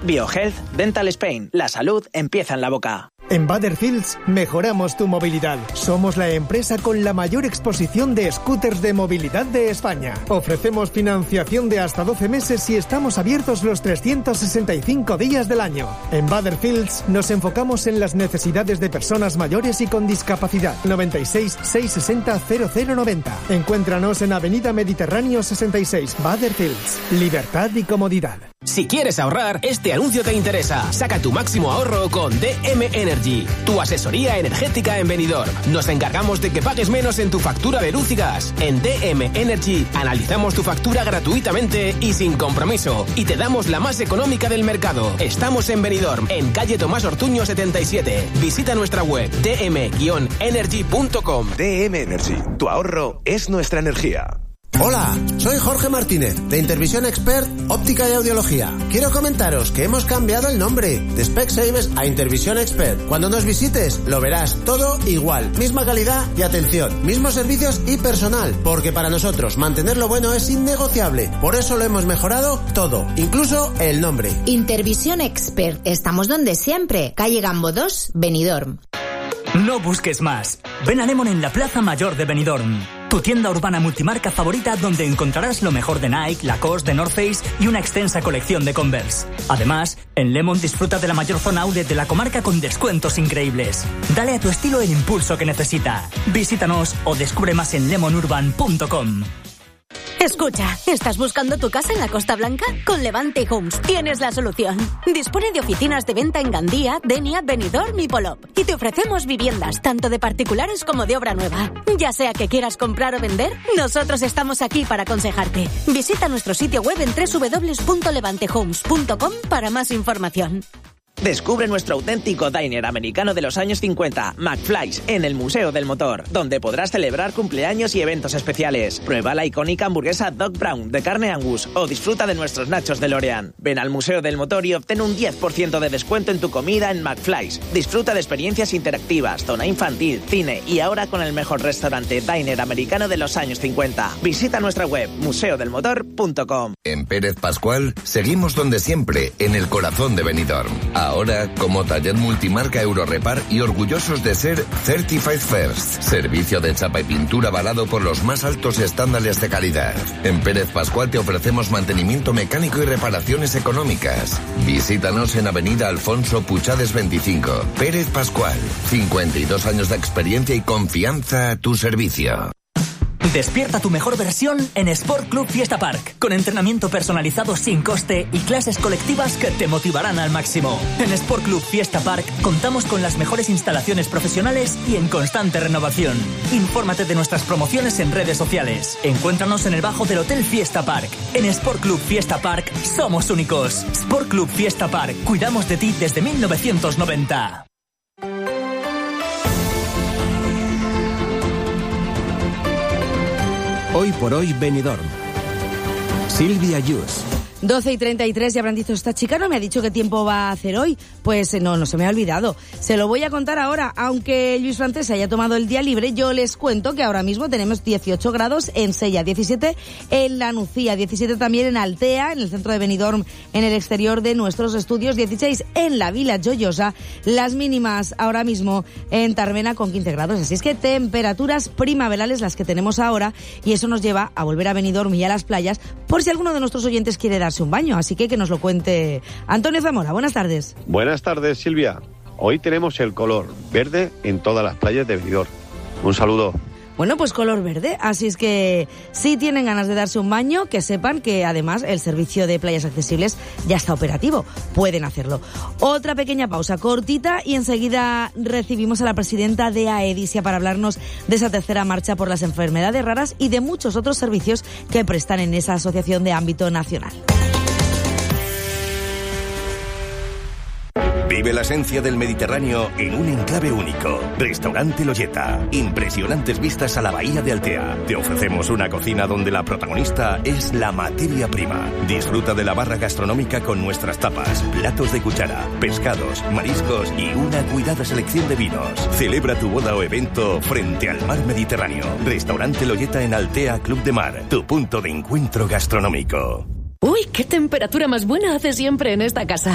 BioHealth Dental Spain. La salud empieza en la boca. En Butterfields mejoramos tu movilidad. Somos la empresa con la mayor exposición de scooters de movilidad de España. Ofrecemos financiación de hasta 12 meses y estamos abiertos los 365 días del año. En Butterfields nos enfocamos en las necesidades de personas mayores y con discapacidad. 96 660 0090. Encuéntranos en Avenida Mediterráneo 66. Butterfields. Libertad y comodidad. Si quieres ahorrar, este anuncio te interesa. Saca tu máximo ahorro con DM Energy, tu asesoría energética en Benidorm. Nos encargamos de que pagues menos en tu factura de luz y gas. En DM Energy analizamos tu factura gratuitamente y sin compromiso. Y te damos la más económica del mercado. Estamos en Benidorm, en calle Tomás Ortuño 77. Visita nuestra web dm-energy.com. DM Energy, tu ahorro es nuestra energía. Hola, soy Jorge Martínez, de Intervisión Expert, Óptica y Audiología. Quiero comentaros que hemos cambiado el nombre de Specsavers a Intervisión Expert. Cuando nos visites, lo verás todo igual. Misma calidad y atención, mismos servicios y personal. Porque para nosotros, mantener lo bueno es innegociable. Por eso lo hemos mejorado todo, incluso el nombre. Intervisión Expert. Estamos donde siempre. Calle Gambo 2, Benidorm. No busques más. Ven a Lemon en la Plaza Mayor de Benidorm. Tu tienda urbana multimarca favorita donde encontrarás lo mejor de Nike, Lacoste, de North Face y una extensa colección de Converse. Además, en Lemon disfruta de la mayor zona outlet de la comarca con descuentos increíbles. Dale a tu estilo el impulso que necesita. Visítanos o descubre más en lemonurban.com. Escucha, ¿estás buscando tu casa en la Costa Blanca? Con Levante Homes tienes la solución. Dispone de oficinas de venta en Gandía, Denia, Benidorm y Polop. Y te ofrecemos viviendas, tanto de particulares como de obra nueva. Ya sea que quieras comprar o vender, nosotros estamos aquí para aconsejarte. Visita nuestro sitio web en www.levantehomes.com para más información. Descubre nuestro auténtico diner americano de los años 50, McFly's, en el Museo del Motor, donde podrás celebrar cumpleaños y eventos especiales. Prueba la icónica hamburguesa Doc Brown de carne Angus o disfruta de nuestros nachos DeLorean. Ven al Museo del Motor y obtén un 10% de descuento en tu comida en McFly's. Disfruta de experiencias interactivas, zona infantil, cine y ahora con el mejor restaurante diner americano de los años 50. Visita nuestra web museodelmotor.com. En Pérez Pascual seguimos donde siempre, en el corazón de Benidorm. Ahora, como taller multimarca Eurorepar y orgullosos de ser Certified First, servicio de chapa y pintura avalado por los más altos estándares de calidad. En Pérez Pascual te ofrecemos mantenimiento mecánico y reparaciones económicas. Visítanos en Avenida Alfonso Puchades 25. Pérez Pascual, 52 años de experiencia y confianza a tu servicio. Despierta tu mejor versión en Sport Club Fiesta Park, con entrenamiento personalizado sin coste y clases colectivas que te motivarán al máximo. En Sport Club Fiesta Park contamos con las mejores instalaciones profesionales y en constante renovación. Infórmate de nuestras promociones en redes sociales. Encuéntranos en el bajo del Hotel Fiesta Park. En Sport Club Fiesta Park somos únicos. Sport Club Fiesta Park, cuidamos de ti desde 1990. Hoy por hoy Benidorm. Silvia Yus. 12:33, ya habrán dicho, esta chica no me ha dicho qué tiempo va a hacer hoy. Pues no se me ha olvidado. Se lo voy a contar ahora. Aunque Luis Francés haya tomado el día libre, yo les cuento que ahora mismo tenemos 18 grados en Sella, 17 en La Nucía, 17 también en Altea, en el centro de Benidorm, en el exterior de nuestros estudios, 16 en la Vila Joyosa, las mínimas ahora mismo en Tarbena con 15 grados. Así es que temperaturas primaverales las que tenemos ahora, y eso nos lleva a volver a Benidorm y a las playas, por si alguno de nuestros oyentes quiere darse un baño, así que nos lo cuente Antonio Zamora. Buenas tardes. Buenas tardes, Silvia. Hoy tenemos el color verde en todas las playas de Benidorm. Un saludo. Bueno, pues color verde, así es que si tienen ganas de darse un baño, que sepan que además el servicio de playas accesibles ya está operativo, pueden hacerlo. Otra pequeña pausa cortita y enseguida recibimos a la presidenta de Aedisia para hablarnos de esa tercera marcha por las enfermedades raras y de muchos otros servicios que prestan en esa asociación de ámbito nacional. Vive la esencia del Mediterráneo en un enclave único. Restaurante Loyeta. Impresionantes vistas a la bahía de Altea. Te ofrecemos una cocina donde la protagonista es la materia prima. Disfruta de la barra gastronómica con nuestras tapas, platos de cuchara, pescados, mariscos y una cuidada selección de vinos. Celebra tu boda o evento frente al mar Mediterráneo. Restaurante Loyeta en Altea Club de Mar. Tu punto de encuentro gastronómico. Uy, qué temperatura más buena hace siempre en esta casa.